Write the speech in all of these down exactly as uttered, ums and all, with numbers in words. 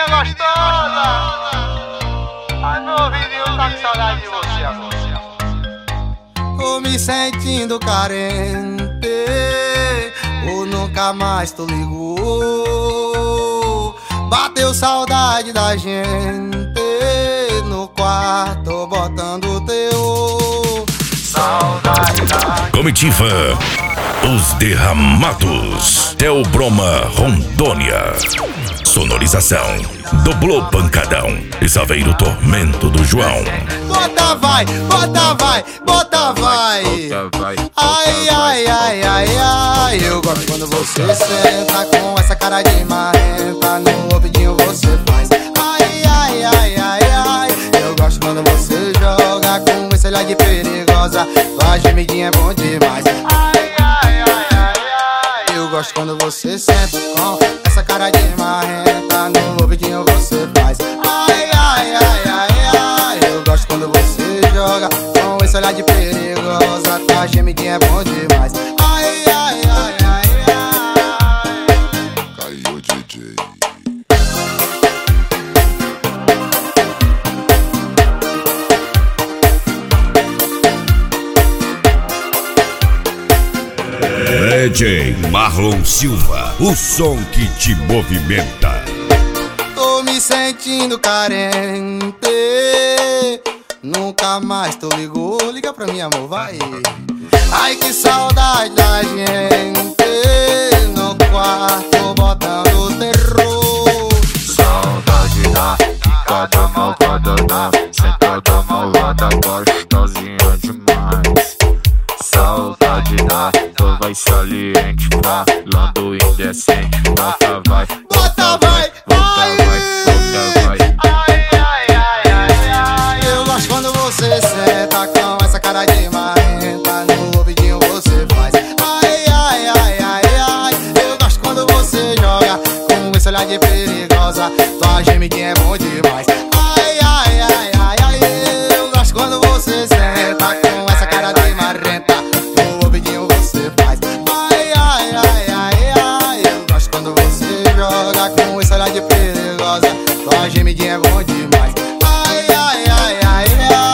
gostosa. Ai, meu ouvidinho tá com saudade de você agora. Tô me sentindo carente, ou nunca mais tu ligou. Bateu saudade da gente no quarto, botando teu. Saudade da Comitiva Os Derramados, Theo Broma, Rondônia. Sonorização Doblô Pancadão e Saveiro Tormento do João. Bota vai, bota vai, bota vai. Ai, ai, ai, ai, ai. Eu gosto quando você senta com essa cara de marrenta. No ouvidinho você faz. Ai, ai, ai, ai, ai. Eu gosto quando você joga com esse olhar de perigosa. Tua gemidinha é bom demais. Ai, ai, ai, ai, ai. Eu gosto quando você senta com essa cara de marrenta. No ouvidinho você faz. Ai, ai, ai, ai, ai. Eu gosto quando você joga com esse olhar de perigosa. Tua gemidinha é bom demais. Ai, ai, ai, ai, ai. Caiu D J. D J Marlon Silva, o som que te movimenta. Tô me sentindo carente, nunca mais tu ligou. Liga pra mim, amor, vai. Ai, que saudade da gente no quarto, botando terror. Saudade da picada malvada, da sentada malvada, gostosinha demais. Saudade da vai saliente, falando indecente. Bota vai, bota vai, vai, bota vai. Ai, ai, ai, ai, ai. Eu gosto quando você senta com essa cara de marrenta. No ouvidinho você faz. Ai, ai, ai, ai, ai. Eu gosto quando você joga com esse olhar de perigosa. Tua gemidinha é bom demais. Ai, ai, ai, ai, ai. Eu gosto quando você senta com essa cara de marrenta. No ouvidinho você faz. Ai, ai, ai, ai, ai. Eu gosto quando você joga com esse olhar de perigosa. Tua gemidinha é bom demais. Ai, ai, ai, ai,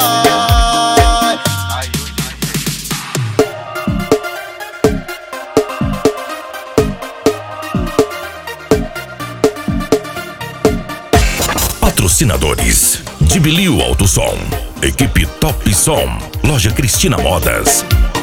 ai. Patrocinadores: Dibilio Alto Som, Equipe Top Som, Loja Cristina Modas.